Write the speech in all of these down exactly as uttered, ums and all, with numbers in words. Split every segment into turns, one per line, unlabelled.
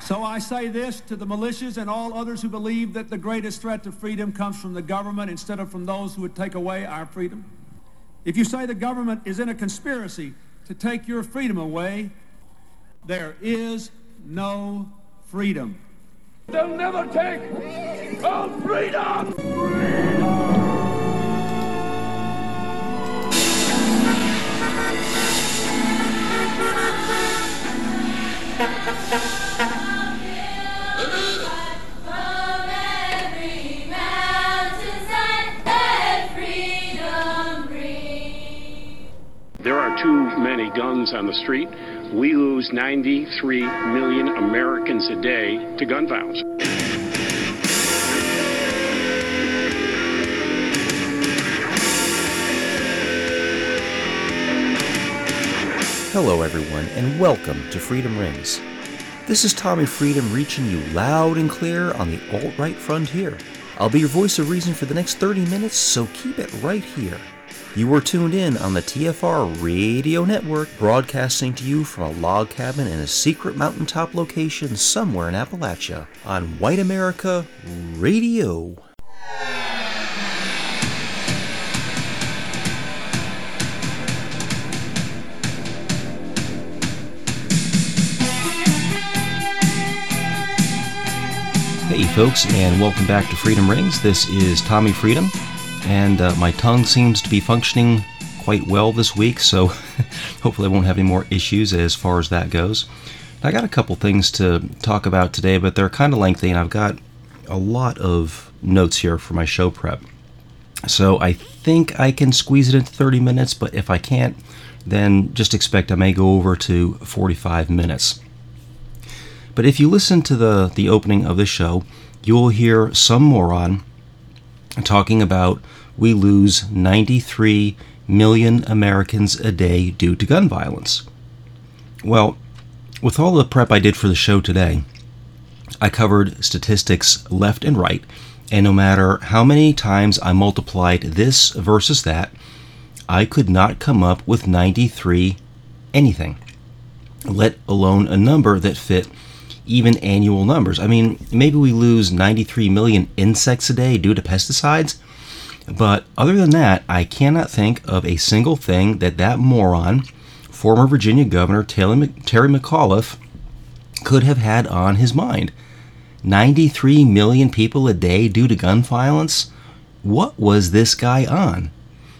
So I say this to the militias and all others who believe that the greatest threat to freedom comes from the government instead of from those who would take away our freedom. If you say the government is in a conspiracy to take your freedom away, there is no freedom.
They'll never take our freedom!
There are too many guns on the street. We lose ninety-three million Americans a day to gun violence.
Hello everyone, and welcome to Freedom Rings. This is Tommy Freedom reaching you loud and clear on the alt-right frontier. I'll be your voice of reason for the next thirty minutes, so keep it right here. You are tuned in on the T F R Radio Network, broadcasting to you from a log cabin in a secret mountaintop location somewhere in Appalachia on White America Radio. Hey folks, and welcome back to Freedom Rings. This is Tommy Freedom. And uh, my tongue seems to be functioning quite well this week, so hopefully I won't have any more issues as far as that goes. I got a couple things to talk about today, but they're kind of lengthy, and I've got a lot of notes here for my show prep. So I think I can squeeze it into thirty minutes, but if I can't, then just expect I may go over to forty-five minutes. But if you listen to the, the opening of the show, you'll hear some moron talking about we lose ninety-three million Americans a day due to gun violence. Well, with all the prep I did for the show today, I covered statistics left and right, and no matter how many times I multiplied this versus that, I could not come up with ninety-three anything, let alone a number that fit even annual numbers. I mean, maybe we lose ninety-three million insects a day due to pesticides, but other than that, I cannot think of a single thing that that moron, former Virginia Governor Terry McAuliffe, could have had on his mind. ninety-three million people a day due to gun violence? What was this guy on?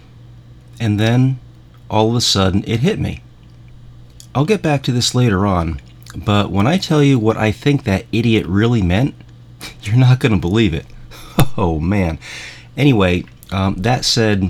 And then, all of a sudden, it hit me. I'll get back to this later on, but when I tell you what I think that idiot really meant, you're not going to believe it. Oh, man. Anyway, um, that said,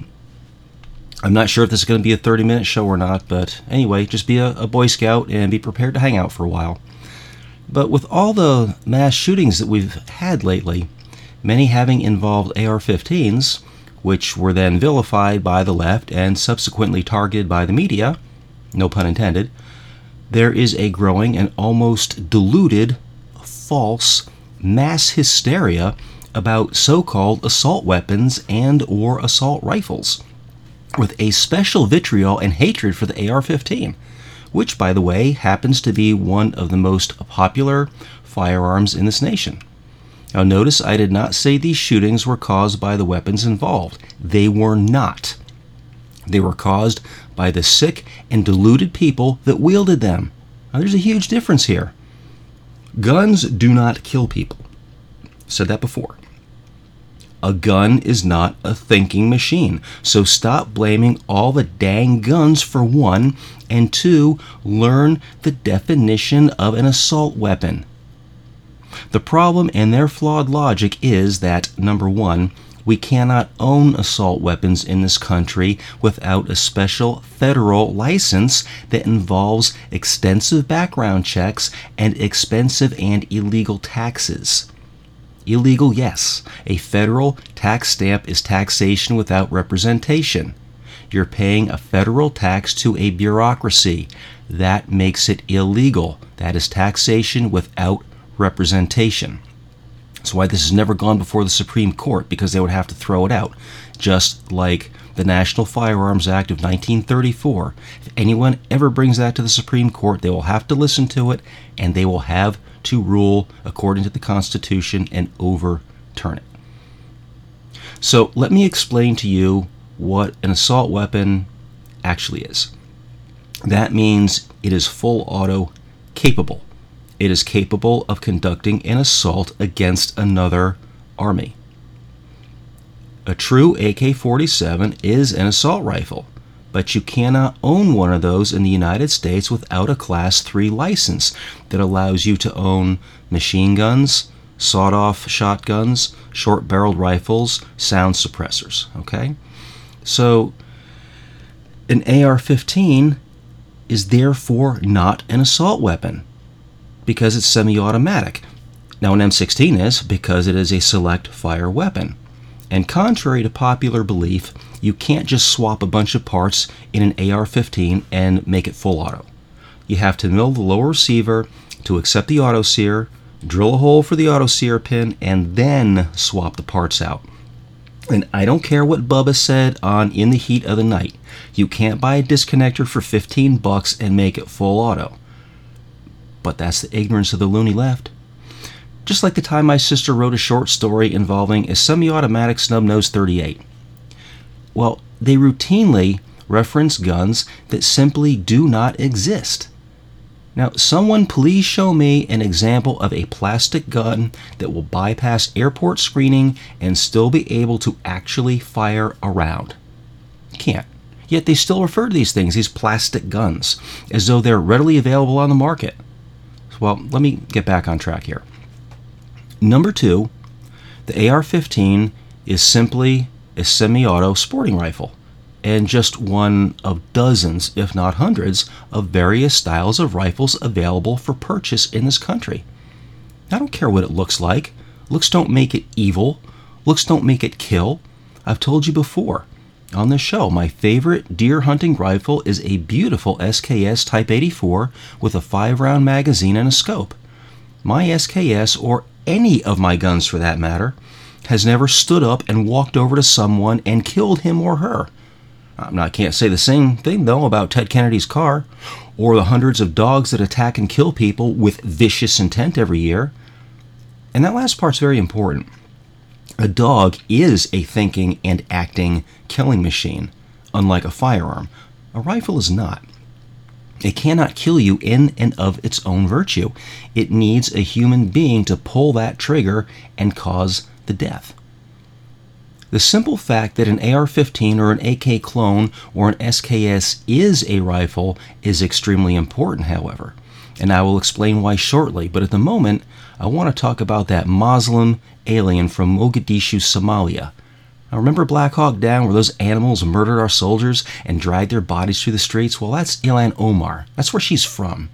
I'm not sure if this is going to be a thirty-minute show or not, but anyway, just be a, a Boy Scout and be prepared to hang out for a while. But with all the mass shootings that we've had lately, many having involved A R fifteens, which were then vilified by the left and subsequently targeted by the media, no pun intended, there is a growing and almost diluted, false mass hysteria about so-called assault weapons and or assault rifles, with a special vitriol and hatred for the A R fifteen, which, by the way, happens to be one of the most popular firearms in this nation. Now notice I did not say these shootings were caused by the weapons involved. They were not. They were caused by the sick and deluded people that wielded them. Now there's a huge difference here. Guns do not kill people. Said that before. A gun is not a thinking machine, so stop blaming all the dang guns for one, and two, learn the definition of an assault weapon. The problem in their flawed logic is that, number one, we cannot own assault weapons in this country without a special federal license that involves extensive background checks and expensive and illegal taxes. Illegal, yes. A federal tax stamp is taxation without representation. You're paying a federal tax to a bureaucracy. That makes it illegal. That is taxation without representation. That's why this has never gone before the Supreme Court, because they would have to throw it out. Just like the National Firearms Act of nineteen thirty-four. If anyone ever brings that to the Supreme Court, they will have to listen to it, and they will have to rule according to the Constitution and overturn it. So let me explain to you what an assault weapon actually is. That means it is full auto capable. It is capable of conducting an assault against another army. A true A K forty-seven is an assault rifle, but you cannot own one of those in the United States without a Class three license that allows you to own machine guns, sawed-off shotguns, short-barreled rifles, sound suppressors, okay? So an A R fifteen is therefore not an assault weapon because it's semi-automatic. Now an M sixteen is because it is a select fire weapon. And contrary to popular belief, you can't just swap a bunch of parts in an A R fifteen and make it full auto. You have to mill the lower receiver to accept the auto sear, drill a hole for the auto sear pin, and then swap the parts out. And I don't care what Bubba said on In the Heat of the Night. You can't buy a disconnector for fifteen bucks and make it full auto. But that's the ignorance of the loony left. Just like the time my sister wrote a short story involving a semi-automatic snub-nose thirty-eight. Well, they routinely reference guns that simply do not exist. Now, someone please show me an example of a plastic gun that will bypass airport screening and still be able to actually fire a round. Can't. Yet they still refer to these things, these plastic guns, as though they're readily available on the market. Well, let me get back on track here. Number two, the A R fifteen is simply a semi-auto sporting rifle and just one of dozens, if not hundreds, of various styles of rifles available for purchase in this country. I don't care what it looks like. Looks don't make it evil. Looks don't make it kill. I've told you before on this show, my favorite deer hunting rifle is a beautiful S K S Type eighty-four with a five-round magazine and a scope. My S K S, or any of my guns for that matter, has never stood up and walked over to someone and killed him or her. I can't say the same thing, though, about Ted Kennedy's car, or the hundreds of dogs that attack and kill people with vicious intent every year. And that last part's very important. A dog is a thinking and acting killing machine, unlike a firearm. A rifle is not. It cannot kill you in and of its own virtue. It needs a human being to pull that trigger and cause the death. The simple fact that an A R fifteen or an A K clone or an S K S is a rifle is extremely important, however, and I will explain why shortly, but at the moment, I want to talk about that Muslim alien from Mogadishu, Somalia. Now, remember Black Hawk Down, where those animals murdered our soldiers and dragged their bodies through the streets? Well, that's Ilhan Omar. That's where she's from.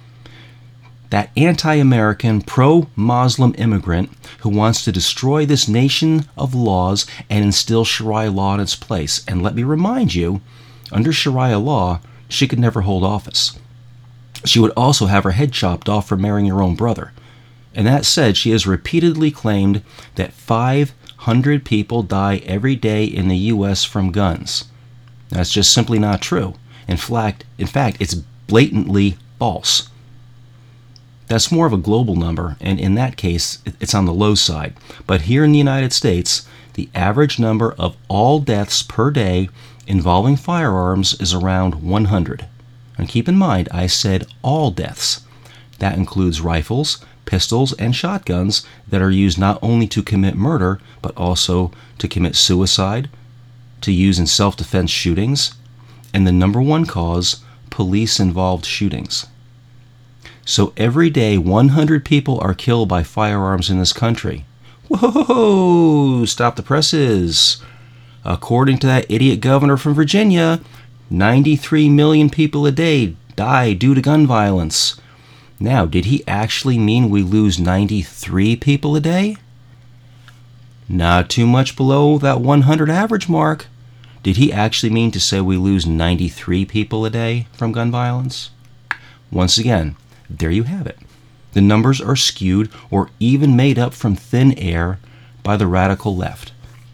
That anti-American, pro-Muslim immigrant who wants to destroy this nation of laws and instill Sharia law in its place. And let me remind you, under Sharia law, she could never hold office. She would also have her head chopped off for marrying her own brother. And that said, she has repeatedly claimed that five hundred people die every day in the U S from guns. That's just simply not true. In fact, in fact, it's blatantly false. That's more of a global number, and in that case, it's on the low side. But here in the United States, the average number of all deaths per day involving firearms is around one hundred. And keep in mind, I said all deaths. That includes rifles, pistols, and shotguns that are used not only to commit murder, but also to commit suicide, to use in self-defense shootings, and the number one cause, police-involved shootings. So every day, one hundred people are killed by firearms in this country. Whoa! Stop the presses. According to that idiot governor from Virginia, ninety-three million people a day die due to gun violence. Now, did he actually mean we lose ninety-three people a day? Not too much below that one hundred average mark. Did he actually mean to say we lose ninety-three people a day from gun violence? Once again, there you have it. The numbers are skewed or even made up from thin air by the radical left.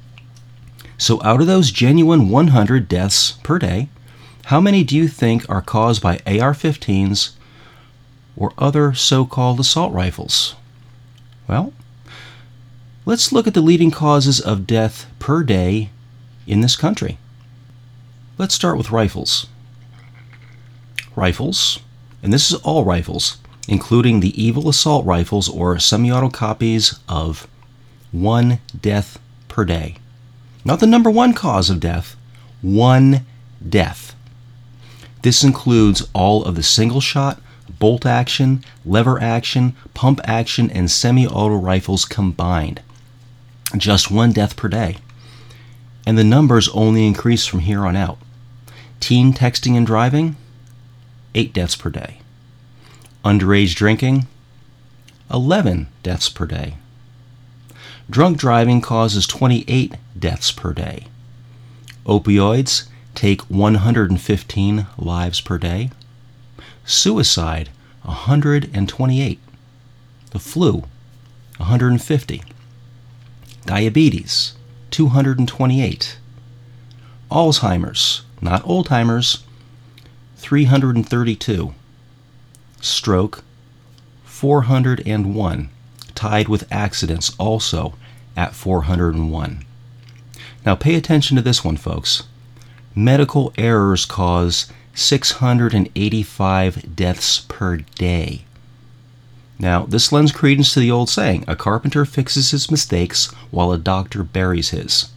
So out of those genuine one hundred deaths per day, how many do you think are caused by A R fifteens or other so-called assault rifles? Well, let's look at the leading causes of death per day in this country. Let's start with rifles. Rifles, and this is all rifles, including the evil assault rifles or semi-auto copies of one death per day. Not the number one cause of death, one death. This includes all of the single shot, bolt action, lever action, pump action, and semi-auto rifles combined. Just one death per day. And the numbers only increase from here on out. Teen texting and driving, eight deaths per day. Underage drinking, eleven deaths per day. Drunk driving causes twenty-eight deaths per day. Opioids take one hundred fifteen lives per day. Suicide, one hundred twenty-eight. The flu, one hundred fifty. Diabetes, two hundred twenty-eight. Alzheimer's, not old-timers, three hundred thirty-two. Stroke, four hundred one, tied with accidents also at four hundred one. Now pay attention to this one, folks. Medical errors cause six hundred eighty-five deaths per day. Now, this lends credence to the old saying, a carpenter fixes his mistakes while a doctor buries his.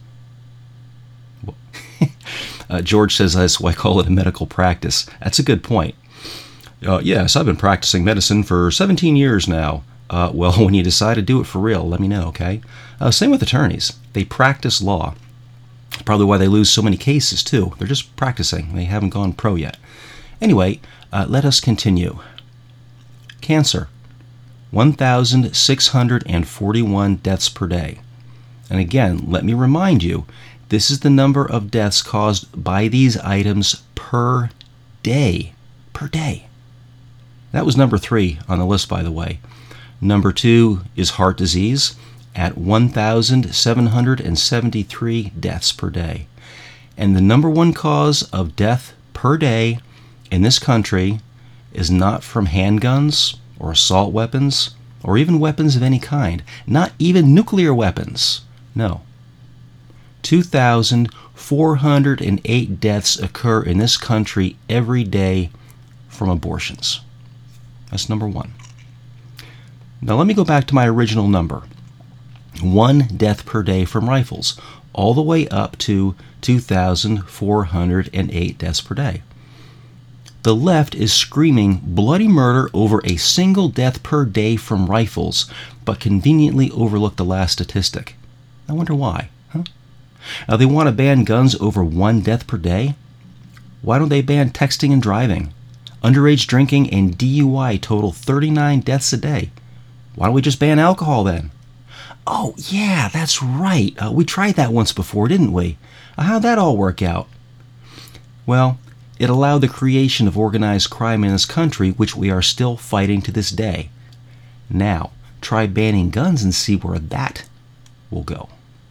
uh, George says that's why I call it a medical practice. That's a good point. Uh, yes, I've been practicing medicine for seventeen years now. Uh, well, when you decide to do it for real, let me know, okay? Uh, same with attorneys. They practice law. That's probably why they lose so many cases, too. They're just practicing. They haven't gone pro yet. Anyway, uh, let us continue. Cancer. one thousand six hundred forty-one deaths per day. And again, let me remind you, this is the number of deaths caused by these items per day. Per day. That was number three on the list, by the way. Number two is heart disease at one thousand seven hundred seventy-three deaths per day. And the number one cause of death per day in this country is not from handguns or assault weapons or even weapons of any kind. Not even nuclear weapons. No. two thousand four hundred eight deaths occur in this country every day from abortions. That's number one. Now let me go back to my original number. One death per day from rifles, all the way up to two thousand four hundred eight deaths per day. The left is screaming bloody murder over a single death per day from rifles, but conveniently overlook the last statistic. I wonder why, huh? Now they want to ban guns over one death per day? Why don't they ban texting and driving? Underage drinking and D U I total thirty-nine deaths a day. Why don't we just ban alcohol then? Oh, yeah, that's right. Uh, we tried that once before, didn't we? Uh, how'd that all work out? Well, it allowed the creation of organized crime in this country, which we are still fighting to this day. Now, try banning guns and see where that will go.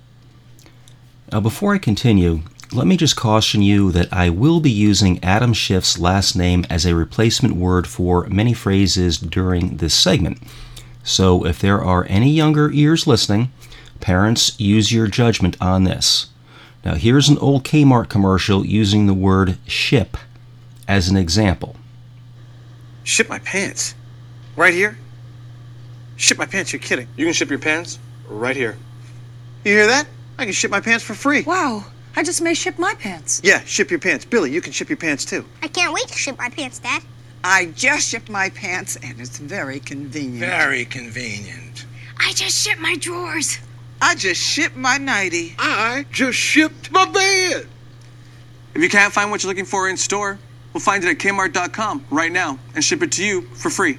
Now, before I continue, let me just caution you that I will be using Adam Schiff's last name as a replacement word for many phrases during this segment. So if there are any younger ears listening, parents, use your judgment on this. Now here's an old Kmart commercial using the word ship as an example.
Ship my pants? Right here? Ship my pants, you're kidding. You can ship your pants right here. You hear that? I can ship my pants for free.
Wow, I just may ship my pants.
Yeah, ship your pants. Billy, you can ship your pants too.
I can't wait to ship my pants, Dad.
I just shipped my pants, and it's very convenient.
Very convenient.
I just shipped my drawers.
I just shipped my nightie.
I just shipped my bed.
If you can't find what you're looking for in store, we'll find it at Kmart dot com right now and ship it to you for free.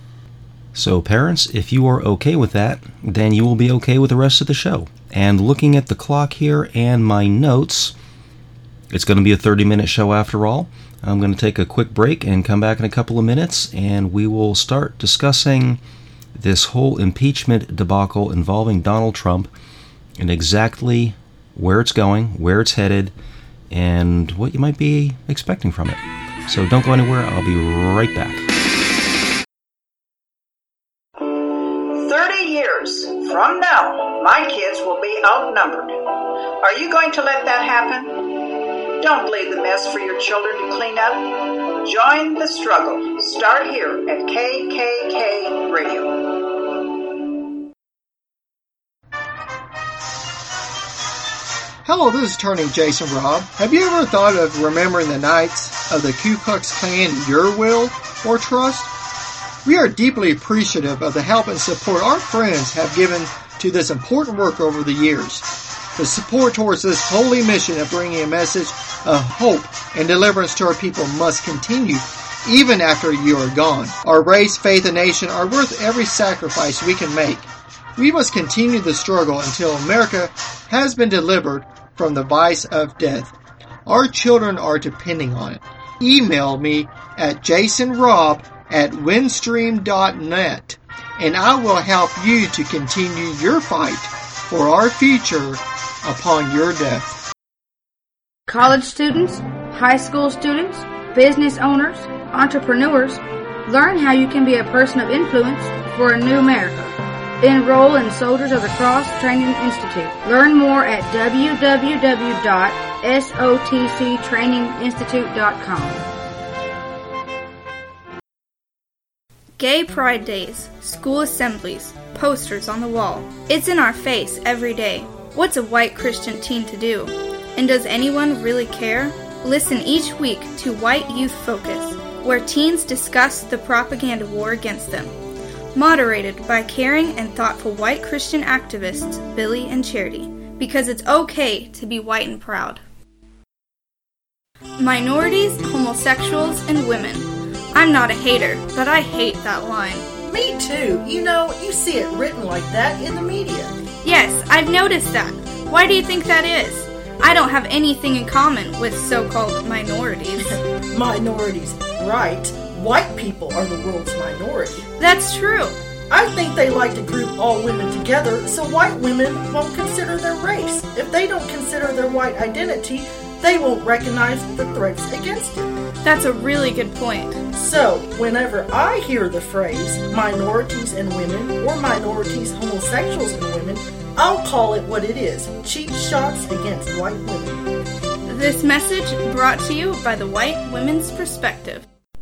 So parents, if you are okay with that, then you will be okay with the rest of the show. And looking at the clock here and my notes, it's going to be a thirty-minute show after all. I'm going to take a quick break and come back in a couple of minutes, and we will start discussing this whole impeachment debacle involving Donald Trump and exactly where it's going, where it's headed, and what you might be expecting from it. So don't go anywhere. I'll be right back.
thirty years from now, my kids will be outnumbered. Are you going to let that happen? Don't leave the mess for your children to clean up. Join the struggle. Start here at K K K Radio.
Hello, this is Attorney Jason Robb. Have you ever thought of remembering the Knights of the Ku Klux Klan in your will or trust? We are deeply appreciative of the help and support our friends have given to this important work over the years. The support towards this holy mission of bringing a message of hope and deliverance to our people must continue even after you are gone. Our race, faith, and nation are worth every sacrifice we can make. We must continue the struggle until America has been delivered from the vice of death. Our children are depending on it. Email me at jasonrobb at windstream dot net and I will help you to continue your fight for our future upon your death.
College students, high school students, business owners, entrepreneurs, learn how you can be a person of influence for a new America. Enroll in Soldiers of the Cross Training Institute. Learn more at w w w dot s o t c training institute dot com.
Gay Pride Days, school assemblies, posters on the wall. It's in our face every day. What's a white Christian teen to do? And does anyone really care? Listen each week to White Youth Focus, where teens discuss the propaganda war against them. Moderated by caring and thoughtful white Christian activists Billy and Charity, because it's okay to be white and proud. Minorities, homosexuals, and women. I'm not a hater, but I hate that line.
Me too. You know, you see it written like that in the media.
Yes, I've noticed that. Why do you think that is? I don't have anything in common with so-called minorities.
Minorities, right? White people are the world's minority.
That's true.
I think they like to group all women together so white women won't consider their race. If they don't consider their white identity, they won't recognize the threats against it.
That's a really good point.
So, whenever I hear the phrase minorities and women or minorities, homosexuals and women, I'll call it what it is, cheap shots against white women.
This message brought to you by the White Women's Perspective.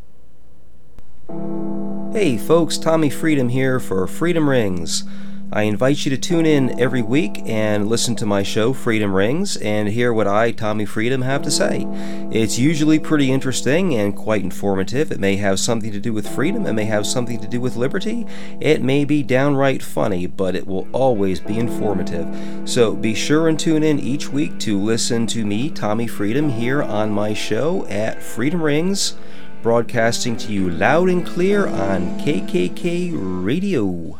Hey folks, Tommy Freedom here for Freedom Rings. I invite you to tune in every week and listen to my show, Freedom Rings, and hear what I, Tommy Freedom, have to say. It's usually pretty interesting and quite informative. It may have something to do with freedom, it may have something to do with liberty, it may be downright funny, but it will always be informative. So be sure and tune in each week to listen to me, Tommy Freedom, here on my show at Freedom Rings, broadcasting to you loud and clear on K K K Radio.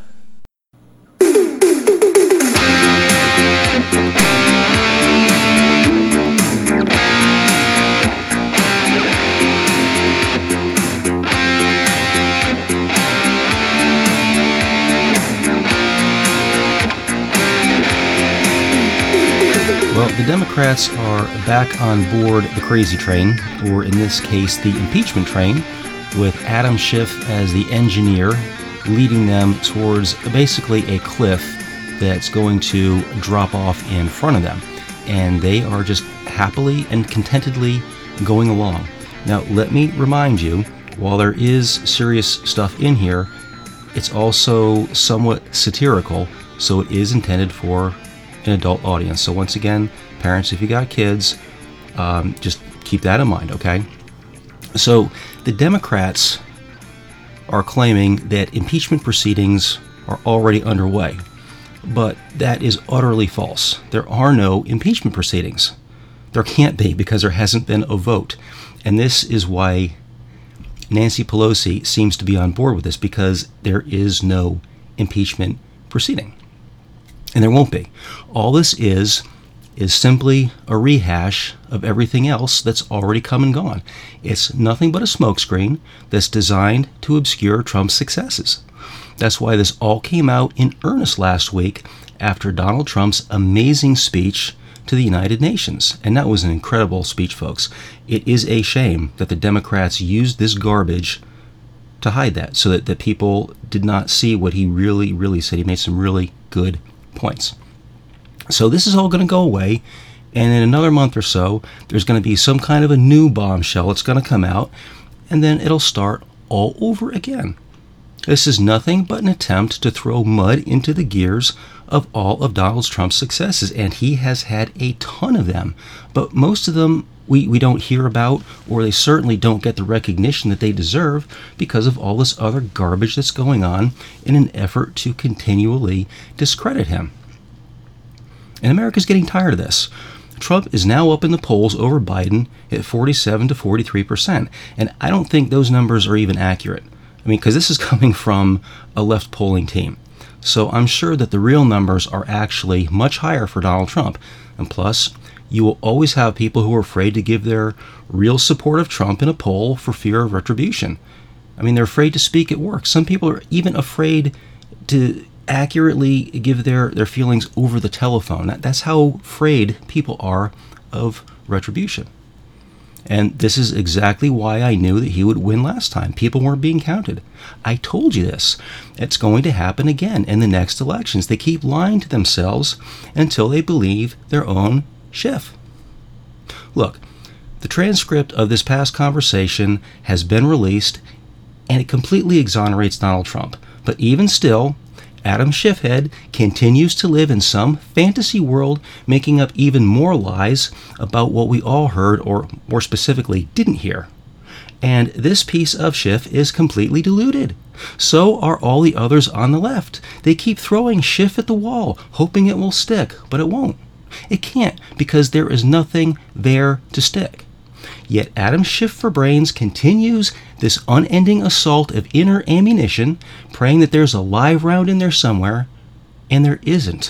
Well, the Democrats are back on board the crazy train, or in this case, the impeachment train, with Adam Schiff as the engineer, leading them towards basically a cliff that's going to drop off in front of them. And they are just happily and contentedly going along. Now, let me remind you, while there is serious stuff in here, it's also somewhat satirical, so it is intended for an adult audience. So once again, parents, if you got kids, um, just keep that in mind, okay? So the Democrats are claiming that impeachment proceedings are already underway, but that is utterly false. There are no impeachment proceedings. There can't be, because there hasn't been a vote. And this is why Nancy Pelosi seems to be on board with this, because there is no impeachment proceeding. And there won't be. All this is is simply a rehash of everything else that's already come and gone. It's nothing but a smokescreen that's designed to obscure Trump's successes. That's why this all came out in earnest last week after Donald Trump's amazing speech to the United Nations. And that was an incredible speech, folks. It is a shame that the Democrats used this garbage to hide that so that, that people did not see what he really, really said. He made some really good points. So this is all going to go away, and in another month or so, there's going to be some kind of a new bombshell that's going to come out, and then it'll start all over again. This is nothing but an attempt to throw mud into the gears of all of Donald Trump's successes, and he has had a ton of them, but most of them we, we don't hear about, or they certainly don't get the recognition that they deserve because of all this other garbage that's going on in an effort to continually discredit him. And America's getting tired of this. Trump is now up in the polls over Biden at forty-seven to forty-three percent, and I don't think those numbers are even accurate. I mean, because this is coming from a left polling team. So I'm sure that the real numbers are actually much higher for Donald Trump. And plus, you will always have people who are afraid to give their real support of Trump in a poll for fear of retribution. I mean, they're afraid to speak at work. Some people are even afraid to accurately give their, their feelings over the telephone. That, that's how afraid people are of retribution. And this is exactly why I knew that he would win last time. People weren't being counted. I told you this. It's going to happen again in the next elections. They keep lying to themselves until they believe their own shift. Look, the transcript of this past conversation has been released, and it completely exonerates Donald Trump. But even still, Adam Schiffhead continues to live in some fantasy world, making up even more lies about what we all heard, or more specifically, didn't hear. And this piece of Schiff is completely deluded. So are all the others on the left. They keep throwing Schiff at the wall, hoping it will stick, but it won't. It can't, because there is nothing there to stick. Yet Adam Schiff for Brains continues this unending assault of inner ammunition, praying that there's a live round in there somewhere, and there isn't.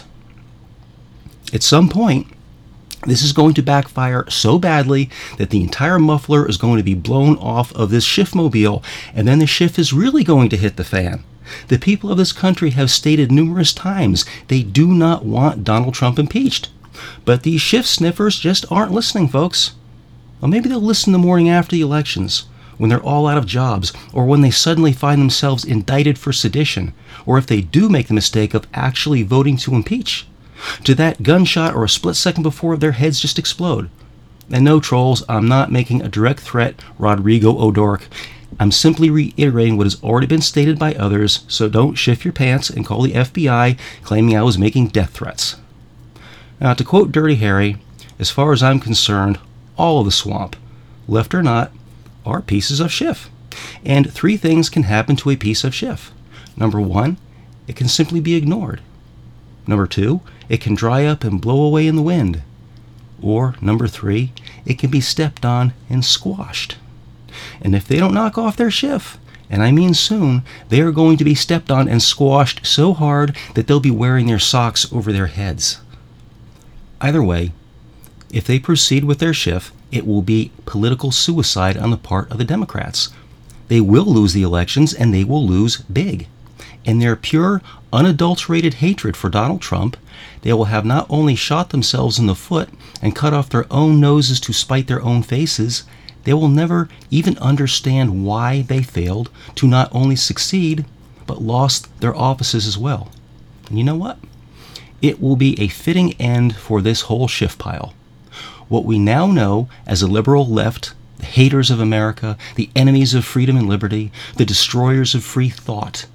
At some point, this is going to backfire so badly that the entire muffler is going to be blown off of this Schiffmobile, and then the Schiff is really going to hit the fan. The people of this country have stated numerous times they do not want Donald Trump impeached. But these Schiff sniffers just aren't listening, folks. Well, maybe they'll listen the morning after the elections, when they're all out of jobs, or when they suddenly find themselves indicted for sedition, or if they do make the mistake of actually voting to impeach. To that gunshot or a split second before their heads just explode. And no, trolls, I'm not making a direct threat, Rodrigo O'Dork. I'm simply reiterating what has already been stated by others, so don't shift your pants and call the F B I claiming I was making death threats. Now, to quote Dirty Harry, as far as I'm concerned, all of the swamp, left or not, are pieces of Schiff. And three things can happen to a piece of Schiff. Number one, it can simply be ignored. Number two, it can dry up and blow away in the wind. Or, number three, it can be stepped on and squashed. And if they don't knock off their Schiff, and I mean soon, they are going to be stepped on and squashed so hard that they'll be wearing their socks over their heads. Either way, if they proceed with their Schiff, it will be political suicide on the part of the Democrats. They will lose the elections, and they will lose big. In their pure, unadulterated hatred for Donald Trump, they will have not only shot themselves in the foot and cut off their own noses to spite their own faces, they will never even understand why they failed to not only succeed, but lost their offices as well. And you know what? It will be a fitting end for this whole Schiff pile. What we now know as a liberal left, the haters of America, the enemies of freedom and liberty, the destroyers of free thought.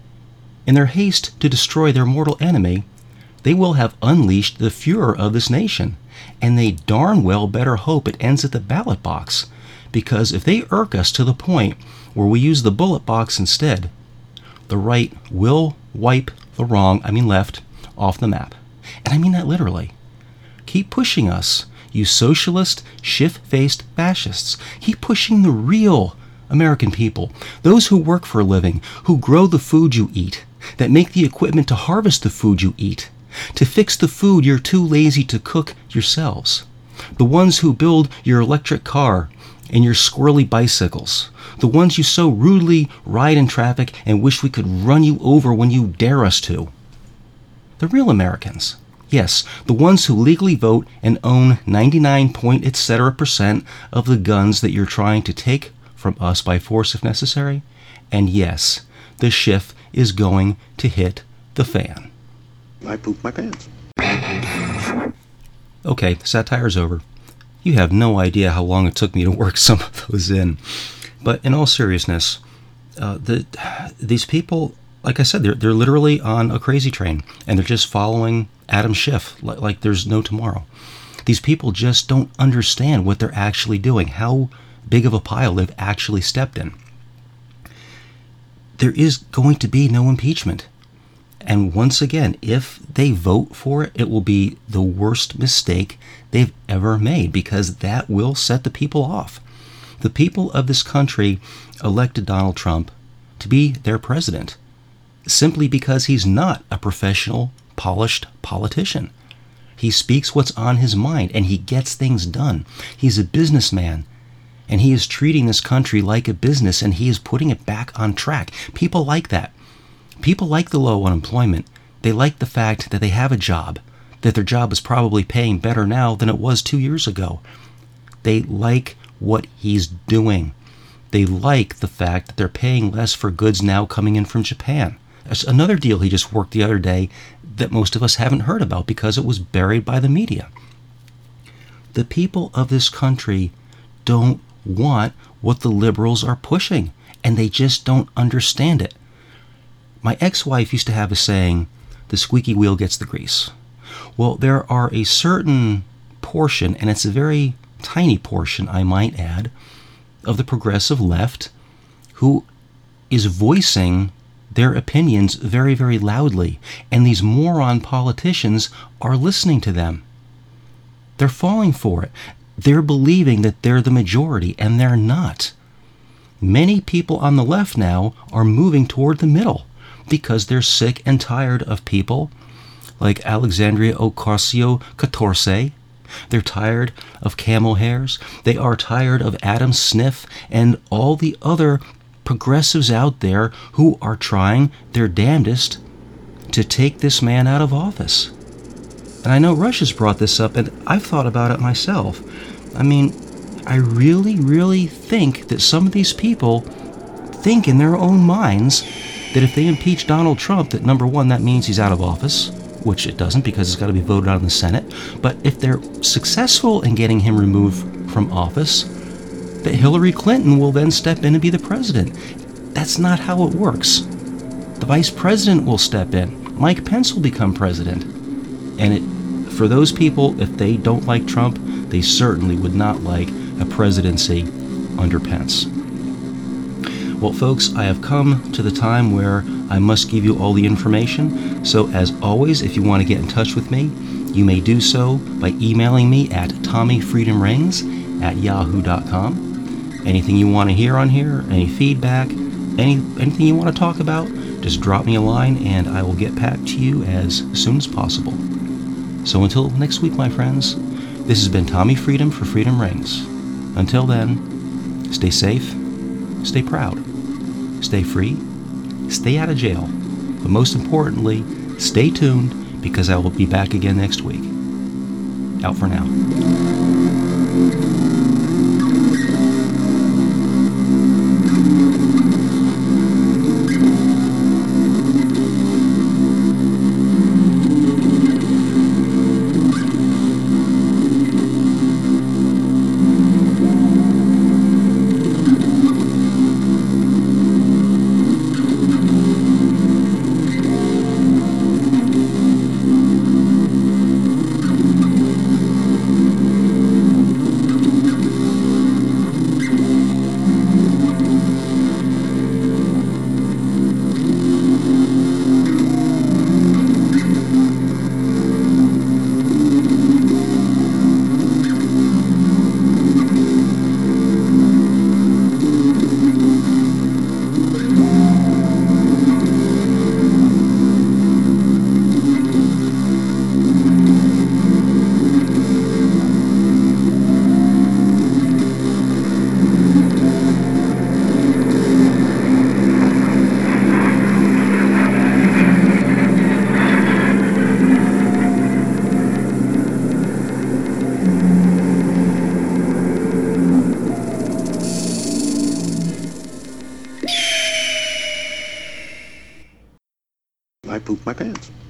In their haste to destroy their mortal enemy, they will have unleashed the furor of this nation, and they darn well better hope it ends at the ballot box, because if they irk us to the point where we use the bullet box instead, the right will wipe the wrong, I mean left, off the map. And I mean that literally. Keep pushing us, you socialist, Schiff-faced fascists. Keep pushing the real American people, those who work for a living, who grow the food you eat, that make the equipment to harvest the food you eat, to fix the food you're too lazy to cook yourselves, the ones who build your electric car and your squirrely bicycles, the ones you so rudely ride in traffic and wish we could run you over when you dare us to. The real Americans. Yes, the ones who legally vote and own ninety-nine point et cetera percent of the guns that you're trying to take from us by force if necessary, And yes, the shift is going to hit the fan.
I pooped my pants.
Okay, satire's over. You have no idea how long it took me to work some of those in. But in all seriousness, uh, the these people, like I said, they're they're literally on a crazy train, and they're just following Adam Schiff like, like there's no tomorrow. These people just don't understand what they're actually doing, how big of a pile they've actually stepped in. There is going to be no impeachment. And once again, if they vote for it, it will be the worst mistake they've ever made, because that will set the people off. The people of this country elected Donald Trump to be their president simply because he's not a professional, polished politician. He speaks what's on his mind, and he gets things done. He's a businessman, and he is treating this country like a business, and he is putting it back on track. People like that. People like the low unemployment. They like the fact that they have a job, that their job is probably paying better now than it was two years ago. They like what he's doing. They like the fact that they're paying less for goods now coming in from Japan. There's another deal he just worked the other day that most of us haven't heard about because it was buried by the media. The people of this country don't want what the liberals are pushing, and they just don't understand it. My ex-wife used to have a saying, the squeaky wheel gets the grease. Well, there are a certain portion, and it's a very tiny portion, I might add, of the progressive left who is voicing their opinions very, very loudly, and these moron politicians are listening to them. They're falling for it. They're believing that they're the majority, and they're not. Many people on the left now are moving toward the middle because they're sick and tired of people like Alexandria Ocasio-Cortez. They're tired of camel hairs. They are tired of Adam Schiff and all the other progressives out there who are trying their damnedest to take this man out of office. And I know Rush has brought this up, and I've thought about it myself. I mean, I really, really think that some of these people think in their own minds that if they impeach Donald Trump, that number one, that means he's out of office, which it doesn't because it's got to be voted on in the Senate. But if they're successful in getting him removed from office, that Hillary Clinton will then step in and be the president. That's not how it works. The vice president will step in. Mike Pence will become president. And it, for those people, if they don't like Trump, they certainly would not like a presidency under Pence. Well, folks, I have come to the time where I must give you all the information. So, as always, if you want to get in touch with me, you may do so by emailing me at tommyfreedomrings at yahoo dot com. Anything you want to hear on here, any feedback, any anything you want to talk about, just drop me a line and I will get back to you as soon as possible. So until next week, my friends, this has been Tommy Freedom for Freedom Rings. Until then, stay safe, stay proud, stay free, stay out of jail, but most importantly, stay tuned because I will be back again next week. Out for now.
my pants.